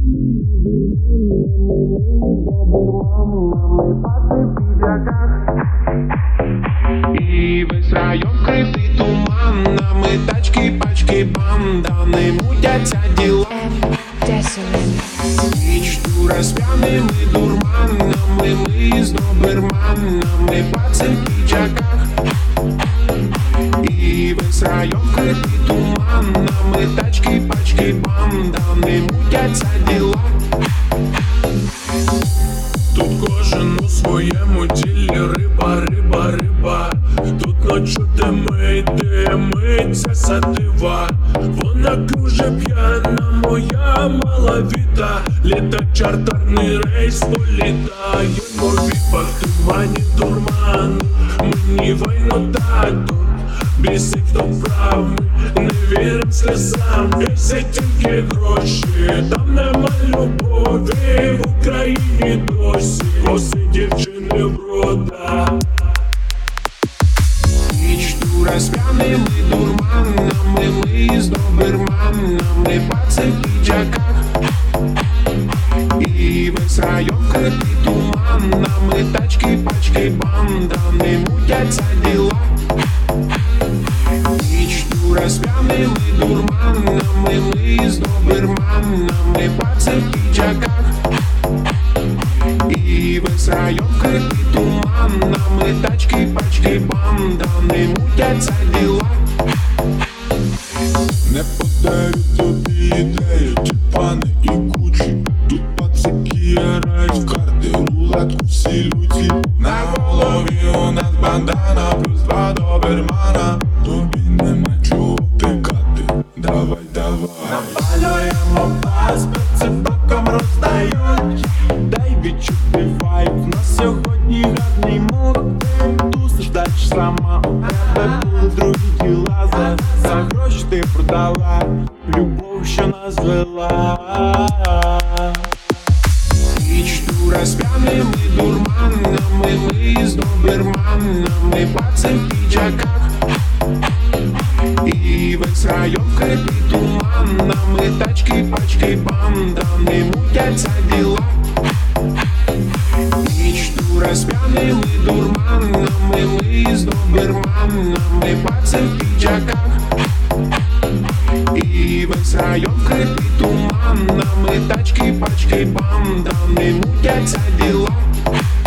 Доберманами пати в піджаках. І весь район вкритий туманами. Тачки, пачки, бандани, мутяться діла. Ніч дура з п'яними дурманами. Ми з доберманами паци в піджаках. І весь район вкритий туманами. Тачки, пачки, бандани, мутяться діла. Тут кожен у своєму ділі риба, риба, риба. Тут ночі димиться сатива. Вона круже п'яна, моя малавіта. Літа чартерний рейс політаємо в віпах. Тумані дурман, мені вайно тату. Бісить хто прав, ми не вірим сльозам. Все тільки гроші, там нема любові. В Україні досі коси дівчини врода. Ніч дура з п'яними дурманами. Ми з доберманами паци в піджаках. І весь район вкритий туманами. Тачки, пачки, бандани, мутяться діла. Ніч дура з п'яними дурманами. Ми з доберманами паци в піджаках. І весь район вкритий туманами. Тачки, пачки, бандани, мутяться діла. Не подарю тобі ідею, тюльпани і кучі. Тут пацики грають в карти, рулетку всі люті. На голові у нас бандана, плюс 2 добермана. Тобі нема чого втикати, давай, давай. Напалюємо бас, пиці боком роздають. Дай відчути вайб, на сьогодні гарний муд. Тусиш дальше сама, у тебе були другі діла. За гроші ти продала любов, що нас вела. Ніч дура з п'яними дурманами. Ми з доберманами паци в піджаках. І весь район вкритий туманами. Тачки, пачки, бандани, мутяться діла. Ніч дура з п'яними дурманами. Ми з доберманами паци в піджаках. І весь район вкритий туманами. Тачки, пачки, бандани, мутяться діла.